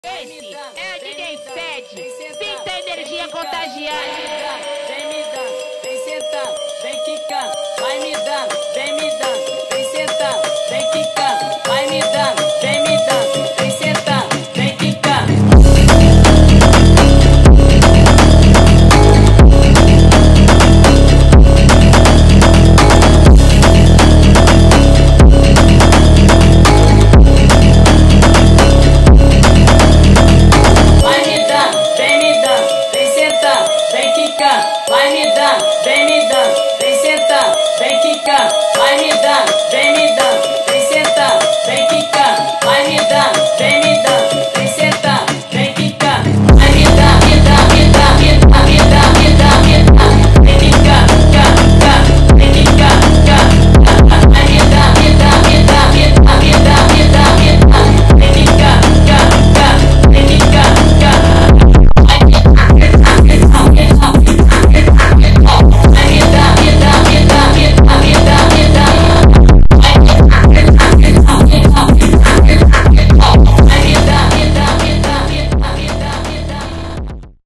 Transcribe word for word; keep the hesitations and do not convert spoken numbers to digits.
Esse é o D J Fed, sinta a energia contagiante. Vem me dando, vem sentando, vem quicando, vai me dando, vem me dando, vem sentando, vem quicando, vai me dando, vem